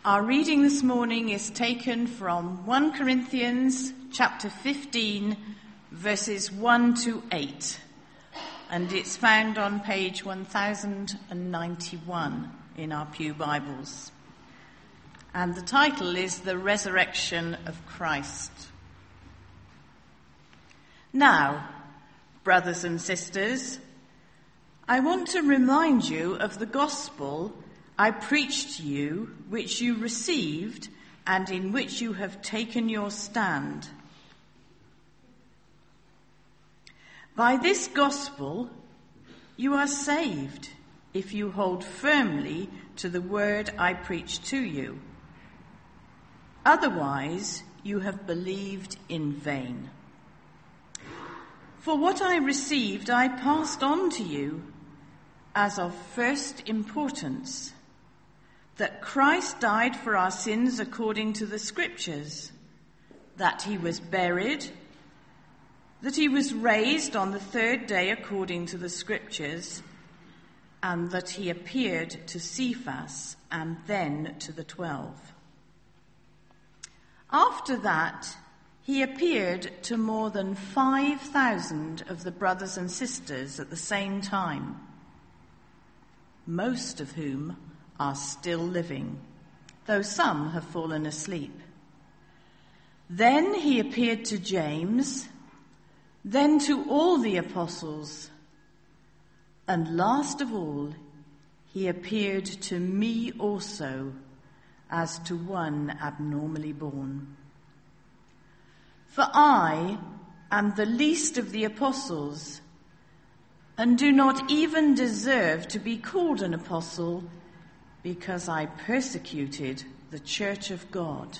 Our reading this morning is taken from 1 Corinthians chapter 15, verses 1 to 8, and it's found on page 1091 in our Pew Bibles. And the title is The Resurrection of Christ. Now, brothers and sisters, I want to remind you of the gospel I preached to you, which you received and in which you have taken your stand. By this gospel you are saved if you hold firmly to the word I preached to you. Otherwise you have believed in vain. For what I received I passed on to you as of first importance, that Christ died for our sins according to the Scriptures, that he was buried, that he was raised on the third day according to the Scriptures, and that he appeared to Cephas and then to the 12. After that, he appeared to more than 5,000 of the brothers and sisters at the same time, most of whom are still living, though some have fallen asleep. Then he appeared to James, then to all the apostles, and last of all, he appeared to me also, as to one abnormally born. For I am the least of the apostles, and do not even deserve to be called an apostle, because I persecuted the church of God.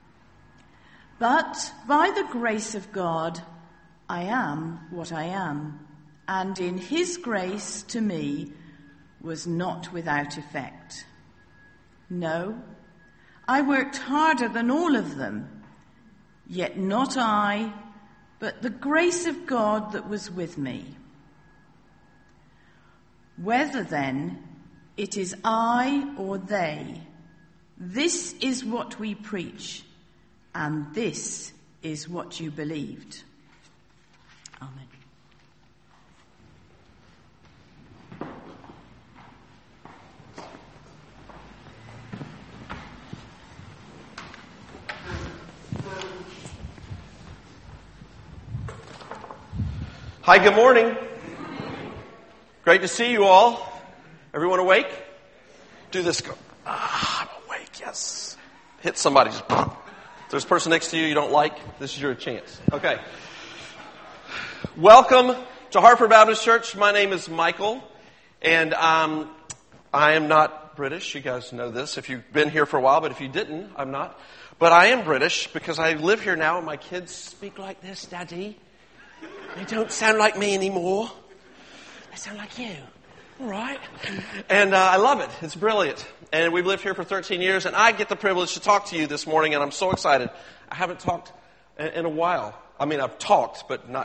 But by the grace of God, I am what I am, and in his grace to me was not without effect. No, I worked harder than all of them, yet not I, but the grace of God that was with me. Whether then it is I or they, this is what we preach, and this is what you believed. Amen. Hi, good morning. Great to see you all. Everyone awake? Do this. Go. I'm awake, yes. Hit somebody. Just, if there's a person next to you you don't like, this is your chance. Okay. Welcome to Hartford Baptist Church. My name is Michael, and I am not British. You guys know this if you've been here for a while, but if you didn't, I'm not. But I am British because I live here now, and my kids speak like this, Daddy. They don't sound like me anymore. They sound like you. All right. And I love it. It's brilliant. And we've lived here for 13 years, and I get the privilege to talk to you this morning, and I'm so excited. I haven't talked in a while. I mean, I've talked, but not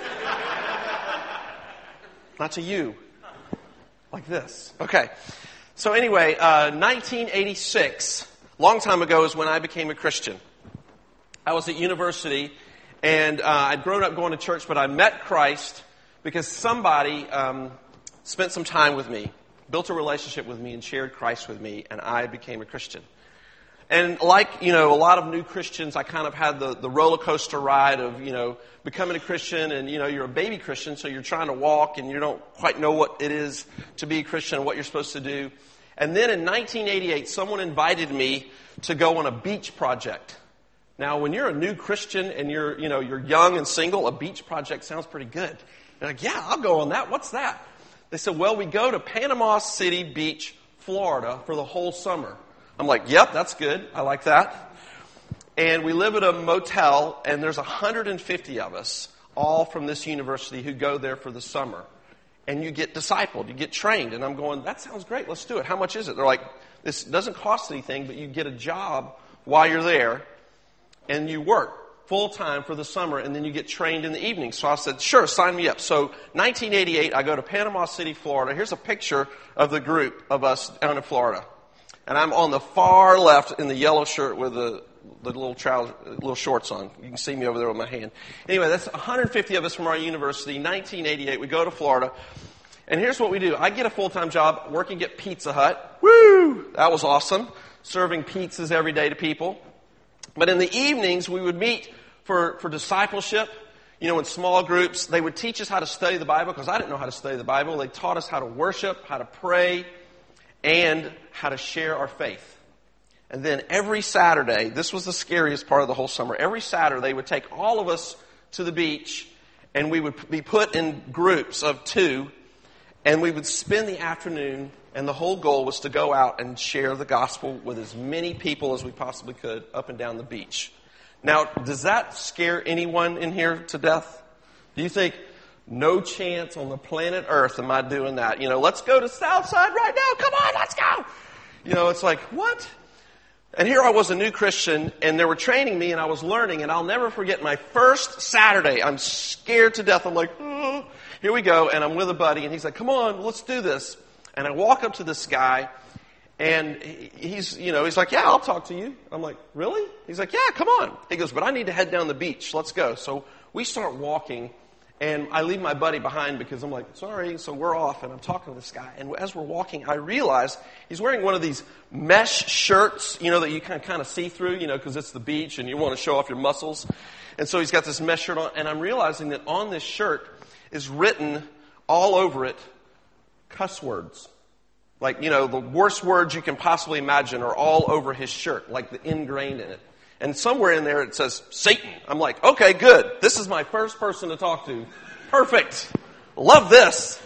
to you. Like this. Okay. So anyway, 1986, long time ago, is when I became a Christian. I was at university, and I'd grown up going to church, but I met Christ because somebody spent some time with me, built a relationship with me, and shared Christ with me, and I became a Christian. And like, a lot of new Christians, I kind of had the roller coaster ride of, becoming a Christian, and, you're a baby Christian, so you're trying to walk, and you don't quite know what it is to be a Christian and what you're supposed to do. And then in 1988, someone invited me to go on a beach project. Now, when you're a new Christian and you're young and single, a beach project sounds pretty good. You're like, yeah, I'll go on that. What's that? They said, well, we go to Panama City Beach, Florida for the whole summer. I'm like, yep, that's good. I like that. And we live at a motel, and there's 150 of us, all from this university, who go there for the summer. And you get discipled, you get trained. And I'm going, that sounds great, let's do it. How much is it? They're like, this doesn't cost anything, but you get a job while you're there, and you work full-time for the summer, and then you get trained in the evening. So I said, sure, sign me up. So 1988, I go to Panama City, Florida. Here's a picture of the group of us down in Florida. And I'm on the far left in the yellow shirt with the little shorts on. You can see me over there with my hand. Anyway, that's 150 of us from our university. 1988, we go to Florida. And here's what we do. I get a full-time job working at Pizza Hut. Woo! That was awesome. Serving pizzas every day to people. But in the evenings, we would meet for discipleship. You know, in small groups. They would teach us how to study the Bible because I didn't know how to study the Bible. They taught us how to worship, how to pray, and how to share our faith. And then every Saturday, this was the scariest part of the whole summer, every Saturday they would take all of us to the beach and we would be put in groups of 2 and we would spend the afternoon, and the whole goal was to go out and share the gospel with as many people as we possibly could up and down the beach. Now, does that scare anyone in here to death? Do you think, no chance on the planet Earth am I doing that? You know, let's go to Southside right now. Come on, let's go. You know, it's like, what? And here I was, a new Christian, and they were training me, and I was learning, and I'll never forget my first Saturday. I'm scared to death. I'm like, oh. Here we go, and I'm with a buddy, and he's like, come on, let's do this. And I walk up to this guy, and he's like, yeah, I'll talk to you. I'm like, really? He's like, yeah, come on. He goes, but I need to head down the beach. Let's go. So we start walking, and I leave my buddy behind because I'm like, sorry. So we're off, and I'm talking to this guy. And as we're walking, I realize he's wearing one of these mesh shirts, you know, that you can kind of see through, you know, because it's the beach, and you want to show off your muscles. And so he's got this mesh shirt on, and I'm realizing that on this shirt is written all over it cuss words. Like, you know, the worst words you can possibly imagine are all over his shirt, like ingrained in it. And somewhere in there it says, Satan. I'm like, okay, good. This is my first person to talk to. Perfect. Love this.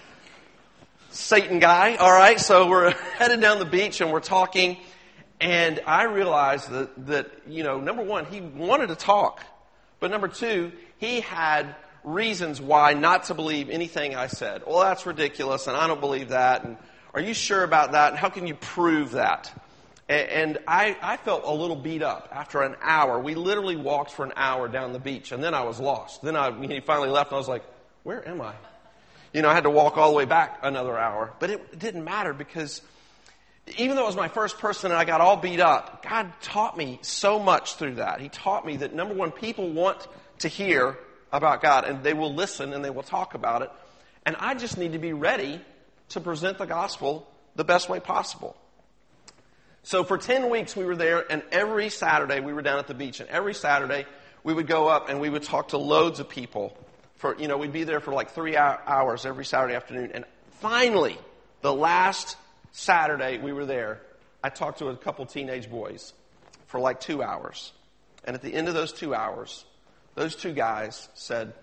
Satan guy. All right, so we're headed down the beach and we're talking. And I realized that, you know, number one, he wanted to talk. But number two, he had reasons why not to believe anything I said. Well, that's ridiculous, and I don't believe that. And are you sure about that? And how can you prove that? And I felt a little beat up after an hour. We literally walked for an hour down the beach, and then I was lost. Then he finally left, and I was like, where am I? You know, I had to walk all the way back another hour. But it didn't matter because even though it was my first person and I got all beat up, God taught me so much through that. He taught me that, number one, people want to hear about God, and they will listen and they will talk about it. And I just need to be ready to present the gospel the best way possible. So for 10 weeks we were there, and every Saturday we were down at the beach, and every Saturday we would go up and we would talk to loads of people. We'd be there for like 3 hours every Saturday afternoon. And finally, the last Saturday we were there, I talked to a couple teenage boys for like 2 hours. And at the end of those 2 hours, those 2 guys said,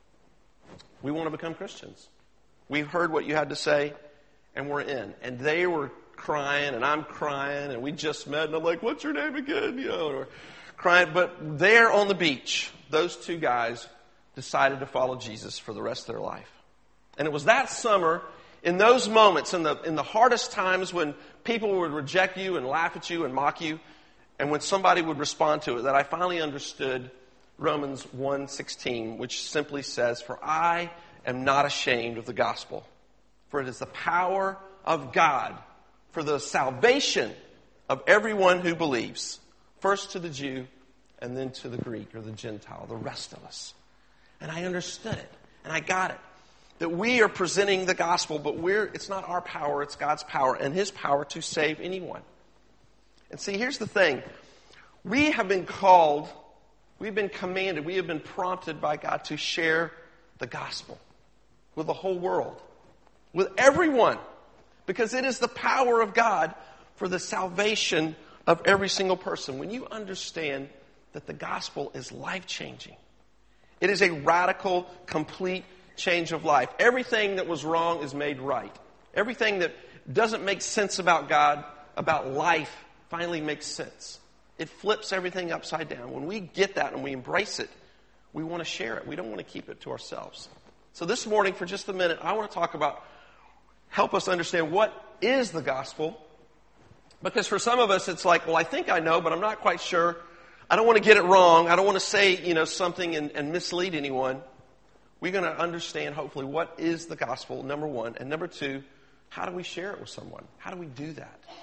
we want to become Christians. We've heard what you had to say, and we're in. And they were crying, and I'm crying, and we just met, and I'm like, what's your name again? You know, or crying. But there on the beach, those 2 guys decided to follow Jesus for the rest of their life. And it was that summer, in those moments, in the hardest times when people would reject you and laugh at you and mock you, and when somebody would respond to it, that I finally understood Romans 1:16, which simply says, for I am not ashamed of the gospel, for it is the power of God for the salvation of everyone who believes, first to the Jew and then to the Greek or the Gentile, the rest of us. And I understood it, and I got it, that we are presenting the gospel, but it's not our power, it's God's power, and His power to save anyone. And see, here's the thing. We have been called, we've been commanded, we have been prompted by God to share the gospel with the whole world, with everyone, because it is the power of God for the salvation of every single person. When you understand that the gospel is life-changing, it is a radical, complete change of life. Everything that was wrong is made right. Everything that doesn't make sense about God, about life, finally makes sense. It flips everything upside down. When we get that and we embrace it, we want to share it. We don't want to keep it to ourselves. So this morning, for just a minute, I want to talk about, help us understand what is the gospel. Because for some of us, it's like, well, I think I know, but I'm not quite sure. I don't want to get it wrong. I don't want to say, something and mislead anyone. We're going to understand, hopefully, what is the gospel, number one. And number two, how do we share it with someone? How do we do that?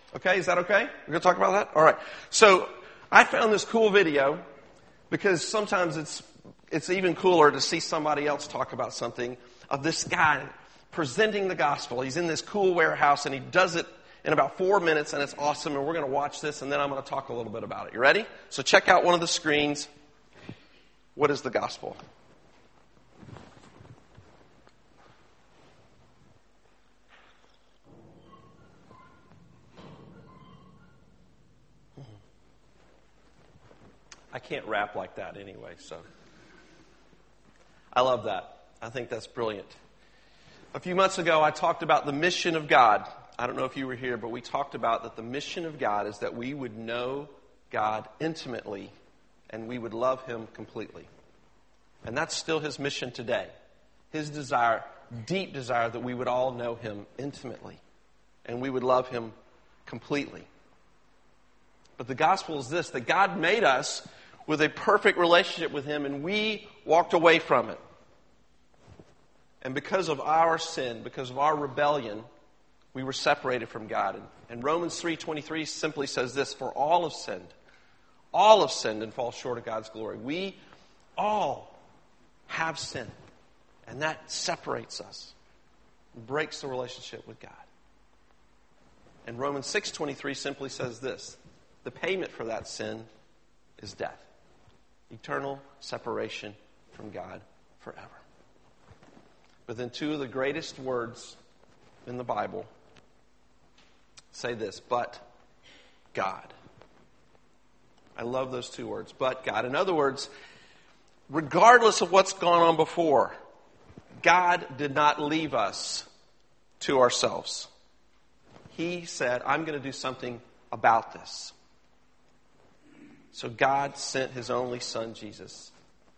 Okay, is that okay? We're going to talk about that? All right. So I found this cool video because sometimes it's even cooler to see somebody else talk about something, of this guy presenting the gospel. He's in this cool warehouse and he does it in about 4 minutes, and it's awesome. And we're going to watch this, and then I'm going to talk a little bit about it. You ready? So check out one of the screens. What is the gospel? I can't rap like that anyway, so I love that. I think that's brilliant. A few months ago, I talked about the mission of God. I don't know if you were here, but we talked about that the mission of God is that we would know God intimately and we would love Him completely. And that's still His mission today. His desire, deep desire, that we would all know Him intimately and we would love Him completely. But the gospel is this, that God made us with a perfect relationship with Him, and we walked away from it. And because of our sin, because of our rebellion, we were separated from God. And Romans 3:23 simply says this, for all have sinned and fall short of God's glory. We all have sinned, and that separates us, and breaks the relationship with God. And Romans 6:23 simply says this, the payment for that sin is death. Eternal separation from God forever. But then two of the greatest words in the Bible say this, but God. I love those two words, but God. In other words, regardless of what's gone on before, God did not leave us to ourselves. He said, I'm going to do something about this. So God sent His only Son, Jesus.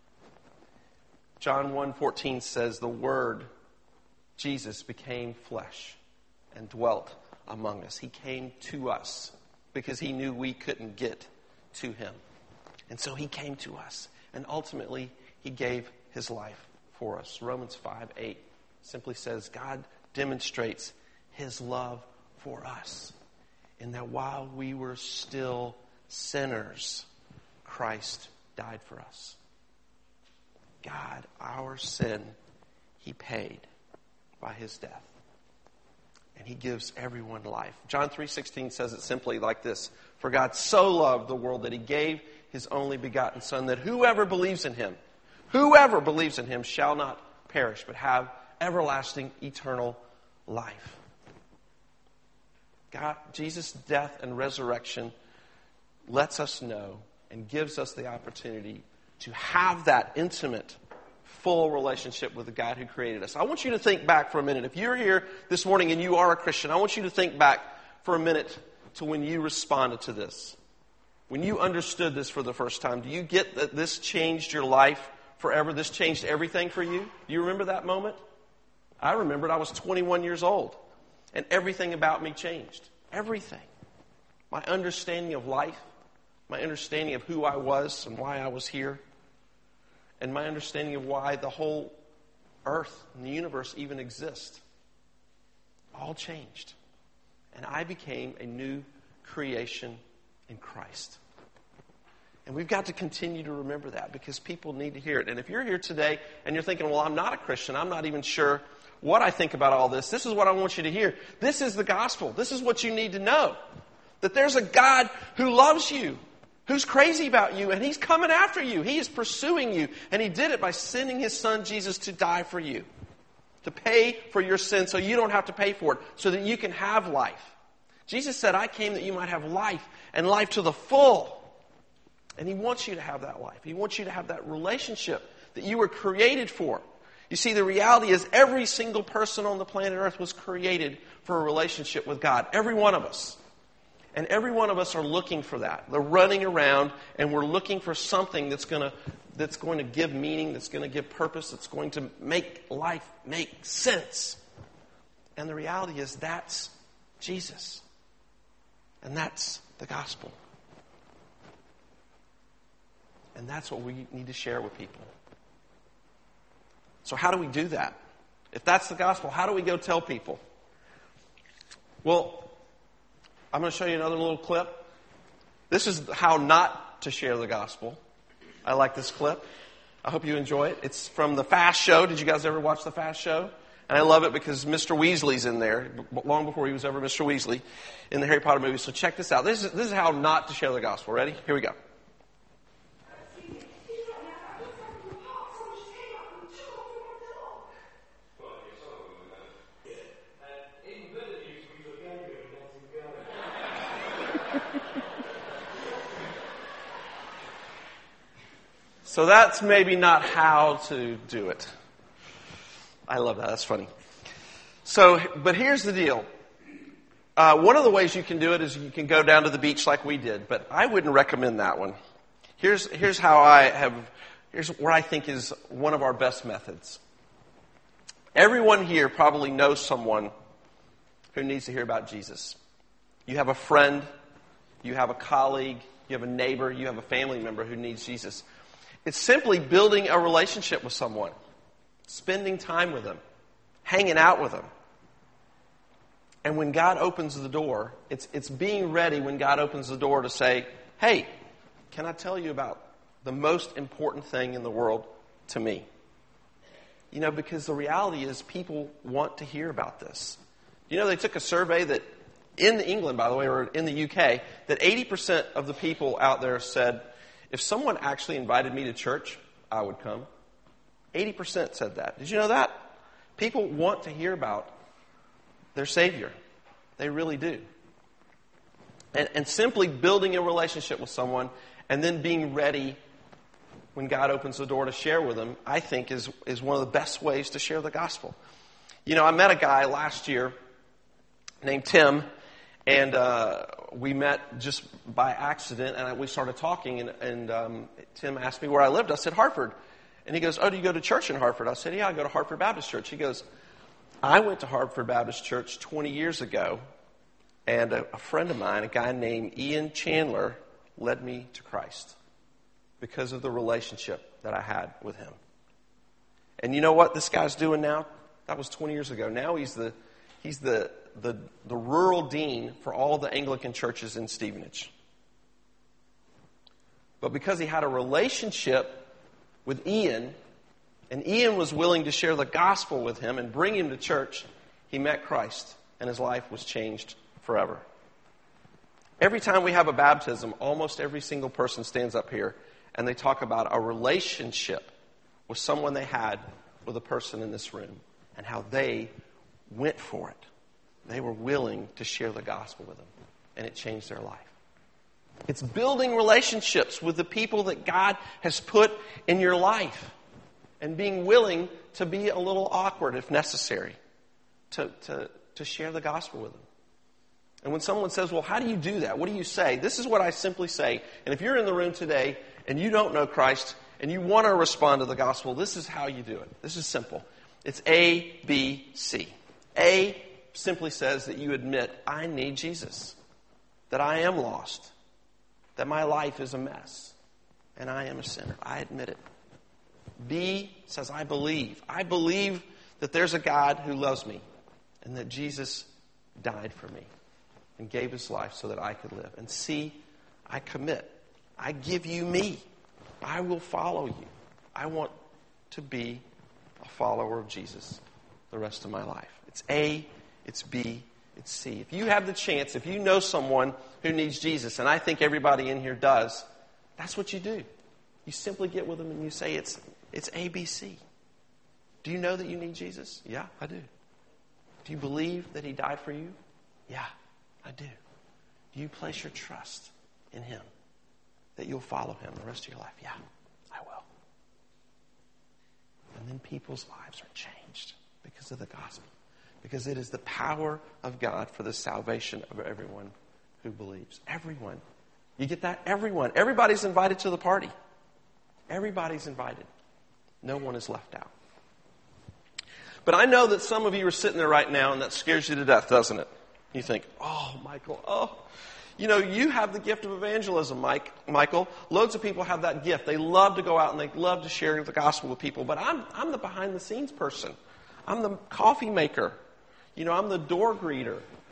John 1:14 says, the Word, Jesus, became flesh and dwelt among us. He came to us because He knew we couldn't get to Him. And so He came to us. And ultimately, He gave His life for us. Romans 5:8 simply says, God demonstrates His love for us in that while we were still sinners, Christ died for us. God, our sin, He paid by His death. And He gives everyone life. John 3:16 says it simply like this, for God so loved the world that He gave His only begotten Son, that whoever believes in Him shall not perish, but have everlasting, eternal life. God, Jesus' death and resurrection lets us know and gives us the opportunity to have that intimate, full relationship with the God who created us. I want you to think back for a minute. If you're here this morning and you are a Christian, I want you to think back for a minute to when you responded to this. When you understood this for the first time, do you get that this changed your life forever? This changed everything for you? Do you remember that moment? I remembered I was 21 years old, and everything about me changed. Everything. My understanding of life, my understanding of who I was and why I was here, and my understanding of why the whole earth and the universe even exist, all changed. And I became a new creation in Christ. And we've got to continue to remember that because people need to hear it. And if you're here today and you're thinking, well, I'm not a Christian, I'm not even sure what I think about all this, this is what I want you to hear. This is the gospel. This is what you need to know. That there's a God who loves you, who's crazy about you, and He's coming after you. He is pursuing you. And He did it by sending His Son, Jesus, to die for you. To pay for your sin so you don't have to pay for it. So that you can have life. Jesus said, I came that you might have life, and life to the full. And He wants you to have that life. He wants you to have that relationship that you were created for. You see, the reality is every single person on the planet Earth was created for a relationship with God. Every one of us. And every one of us are looking for that. They're running around and we're looking for something that's going to give meaning, that's going to give purpose, that's going to make life make sense. And the reality is that's Jesus. And that's the gospel. And that's what we need to share with people. So how do we do that? If that's the gospel, how do we go tell people? Well, I'm going to show you another little clip. This is how not to share the gospel. I like this clip. I hope you enjoy it. It's from The Fast Show. Did you guys ever watch The Fast Show? And I love it because Mr. Weasley's in there, long before he was ever Mr. Weasley, in the Harry Potter movie. So check this out. This is how not to share the gospel. Ready? Here we go. So that's maybe not how to do it. I love that. That's funny. So, but here's the deal. One of the ways you can do it is you can go down to the beach like we did, but I wouldn't recommend that one. Here's where I think is one of our best methods. Everyone here probably knows someone who needs to hear about Jesus. You have a friend, you have a colleague, you have a neighbor, you have a family member who needs Jesus. It's simply building a relationship with someone, spending time with them, hanging out with them. And when God opens the door, it's being ready when God opens the door to say, hey, can I tell you about the most important thing in the world to me? You know, because the reality is people want to hear about this. You know, they took a survey that in England, by the way, or in the UK, that 80% of the people out there said, if someone actually invited me to church, I would come. 80% said that. Did you know that? People want to hear about their Savior. They really do. And simply building a relationship with someone and then being ready when God opens the door to share with them, I think is one of the best ways to share the gospel. You know, I met a guy last year named Tim, and we met just by accident, and we started talking, and Tim asked me where I lived. I said, Hartford. And he goes, oh, do you go to church in Hartford? I said, yeah, I go to Hartford Baptist Church. He goes, I went to Hartford Baptist Church 20 years ago, and a friend of mine, a guy named Ian Chandler, led me to Christ because of the relationship that I had with him. And you know what this guy's doing now? That was 20 years ago. Now he's the rural dean for all the Anglican churches in Stevenage. But because he had a relationship with Ian, and Ian was willing to share the gospel with him and bring him to church, he met Christ, and his life was changed forever. Every time we have a baptism, almost every single person stands up here and they talk about a relationship with someone they had with a person in this room and how they went for it. They were willing to share the gospel with them, and it changed their life. It's building relationships with the people that God has put in your life and being willing to be a little awkward if necessary to share the gospel with them. And when someone says, well, how do you do that? What do you say? This is what I simply say. And if you're in the room today and you don't know Christ and you want to respond to the gospel, this is how you do it. This is simple. It's A, B, C. A simply says that you admit, I need Jesus, that I am lost, that my life is a mess, and I am a sinner. I admit it. B says, I believe. I believe that there's a God who loves me and that Jesus died for me and gave his life so that I could live. And C, I commit. I give you me. I will follow you. I want to be a follower of Jesus the rest of my life. It's A, it's B, it's C. If you have the chance, if you know someone who needs Jesus, and I think everybody in here does, that's what you do. You simply get with them and you say, it's A, B, C. Do you know that you need Jesus? Yeah, I do. Do you believe that he died for you? Yeah, I do. Do you place your trust in him, that you'll follow him the rest of your life? Yeah, I will. And then people's lives are changed because of the gospel. Because it is the power of God for the salvation of everyone who believes. Everyone. You get that? Everyone. Everybody's invited to the party. Everybody's invited. No one is left out. But I know that some of you are sitting there right now and that scares you to death, doesn't it? You think, oh, Michael, you know, you have the gift of evangelism, Michael. Loads of people have that gift. They love to go out and they love to share the gospel with people. But I'm the behind-the-scenes person. I'm the coffee maker. You know, I'm the door greeter.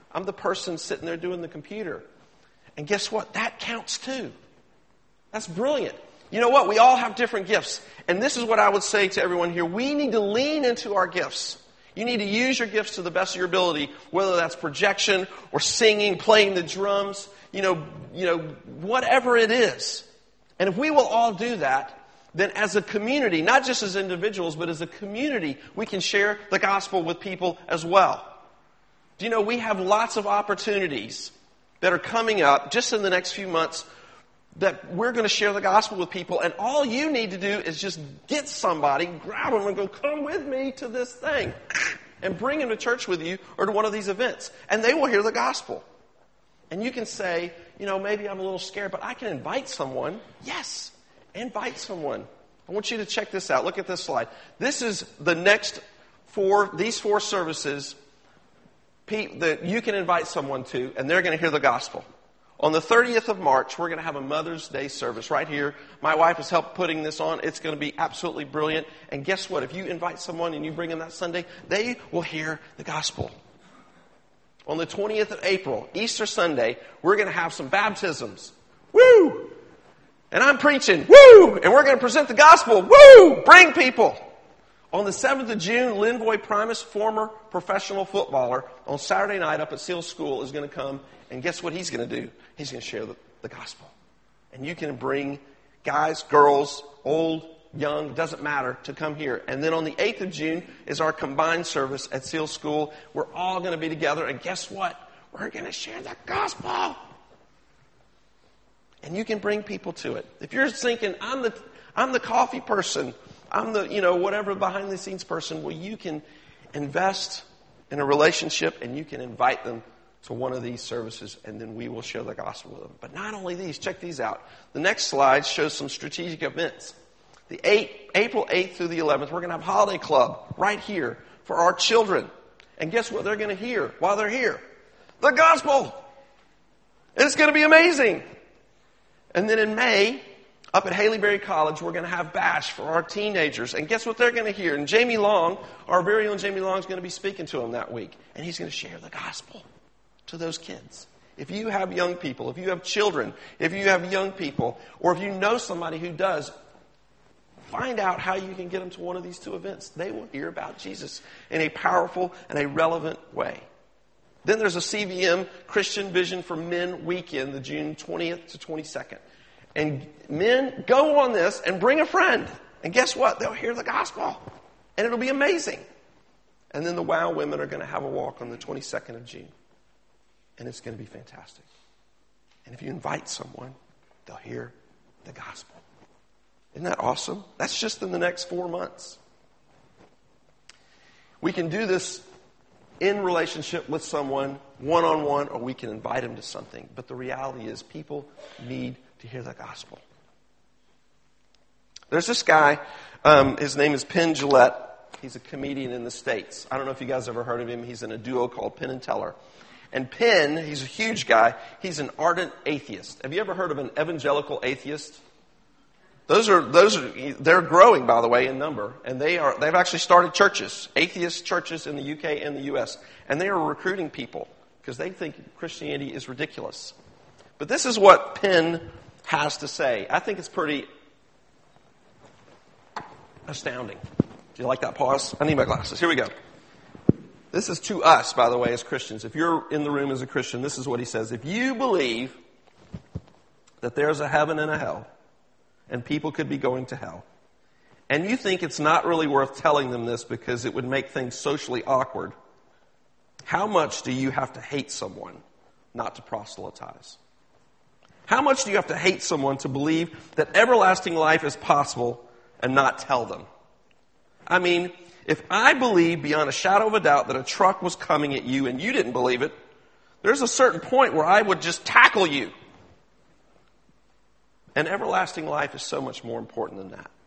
I'm the person sitting there doing the computer. And guess what? That counts too. That's brilliant. You know what? We all have different gifts. And this is what I would say to everyone here. We need to lean into our gifts. You need to use your gifts to the best of your ability, whether that's projection or singing, playing the drums, whatever it is. And if we will all do that, then as a community, not just as individuals, but as a community, we can share the gospel with people as well. Do you know, we have lots of opportunities that are coming up just in the next few months that we're going to share the gospel with people, and all you need to do is just get somebody, grab them, and go, come with me to this thing, and bring them to church with you or to one of these events, and they will hear the gospel. And you can say, maybe I'm a little scared, but I can invite someone. Yes, invite someone. I want you to check this out. Look at this slide. This is the next these four services that you can invite someone to, and they're going to hear the gospel. On the 30th of March, we're going to have a Mother's Day service right here. My wife has helped putting this on. It's going to be absolutely brilliant. And guess what? If you invite someone and you bring them that Sunday, they will hear the gospel. On the 20th of April, Easter Sunday, we're going to have some baptisms. Woo! And I'm preaching. Woo! And we're going to present the gospel. Woo! Bring people. On the 7th of June, Linvoy Primus, former professional footballer, on Saturday night up at Seal School is going to come. And guess what he's going to do? He's going to share the gospel. And you can bring guys, girls, old, young, doesn't matter, to come here. And then on the 8th of June is our combined service at Seal School. We're all going to be together. And guess what? We're going to share the gospel. And you can bring people to it. If you're thinking, I'm the coffee person, I'm the, whatever behind the scenes person, well, you can invest in a relationship and you can invite them to one of these services, and then we will share the gospel with them. But not only these, check these out. The next slide shows some strategic events. April 8th through the 11th, we're going to have Holiday Club right here for our children. And guess what they're going to hear while they're here? The gospel! And it's going to be amazing. And then in May, up at Haleyberry College, we're going to have Bash for our teenagers. And guess what they're going to hear? And Jamie Long, our very own Jamie Long, is going to be speaking to them that week. And he's going to share the gospel to those kids. If you have young people, if you have children, if you have young people, or if you know somebody who does, find out how you can get them to one of these two events. They will hear about Jesus in a powerful and a relevant way. Then there's a CVM, Christian Vision for Men weekend, the June 20th to 22nd. And men, go on this and bring a friend. And guess what? They'll hear the gospel. And it'll be amazing. And then the WOW women are going to have a walk on the 22nd of June. And it's going to be fantastic. And if you invite someone, they'll hear the gospel. Isn't that awesome? That's just in the next 4 months. We can do this in relationship with someone, one-on-one, or we can invite them to something. But the reality is people need to hear the gospel. There's this guy, his name is Penn Jillette. He's a comedian in the States. I don't know if you guys ever heard of him. He's in a duo called Penn and Teller. And Penn, he's a huge guy. He's an ardent atheist. Have you ever heard of an evangelical atheist? They're growing, by the way, in number. And they've actually started churches, atheist churches in the UK and the US. And they are recruiting people because they think Christianity is ridiculous. But this is what Penn has to say. I think it's pretty astounding. Do you like that pause? I need my glasses. Here we go. This is to us, by the way, as Christians. If you're in the room as a Christian, this is what he says. If you believe that there's a heaven and a hell, and people could be going to hell, and you think it's not really worth telling them this because it would make things socially awkward, how much do you have to hate someone not to proselytize? How much do you have to hate someone to believe that everlasting life is possible and not tell them? I mean, if I believe beyond a shadow of a doubt that a truck was coming at you and you didn't believe it, there's a certain point where I would just tackle you. And everlasting life is so much more important than that.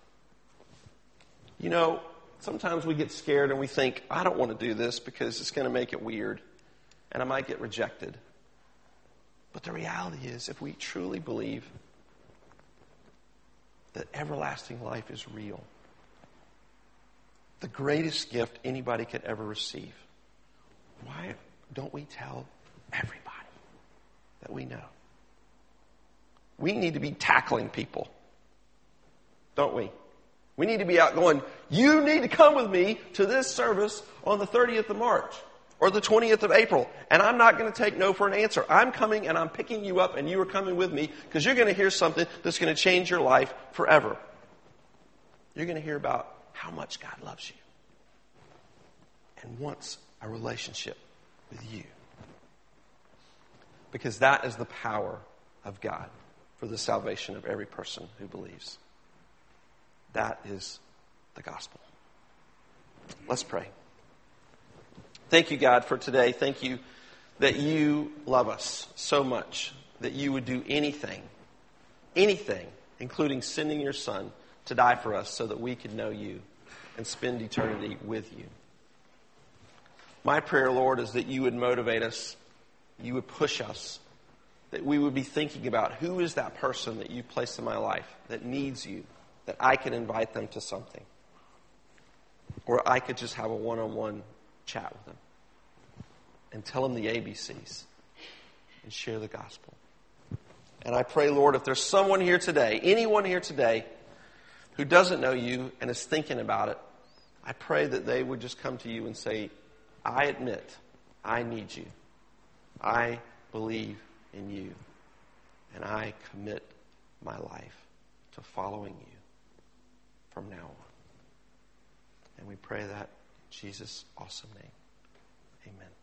You know, sometimes we get scared and we think, I don't want to do this because it's going to make it weird and I might get rejected. But the reality is, if we truly believe that everlasting life is real, the greatest gift anybody could ever receive, why don't we tell everybody that we know? We need to be tackling people, don't we? We need to be out going, you need to come with me to this service on the 30th of March or the 20th of April. And I'm not going to take no for an answer. I'm coming and I'm picking you up and you are coming with me because you're going to hear something that's going to change your life forever. You're going to hear about how much God loves you and wants a relationship with you. Because that is the power of God for the salvation of every person who believes. That is the gospel. Let's pray. Thank you, God, for today. Thank you that you love us so much that you would do anything, including sending your Son to die for us so that we could know you and spend eternity with you. My prayer, Lord, is that you would motivate us, you would push us, that we would be thinking about who is that person that you placed in my life that needs you, that I can invite them to something. Or I could just have a one-on-one chat with them and tell them the ABCs and share the gospel. And I pray, Lord, if there's someone here today, anyone here today who doesn't know you and is thinking about it, I pray that they would just come to you and say, I admit I need you. I believe in you. And I commit my life to following you from now on. And we pray that in Jesus' awesome name. Amen.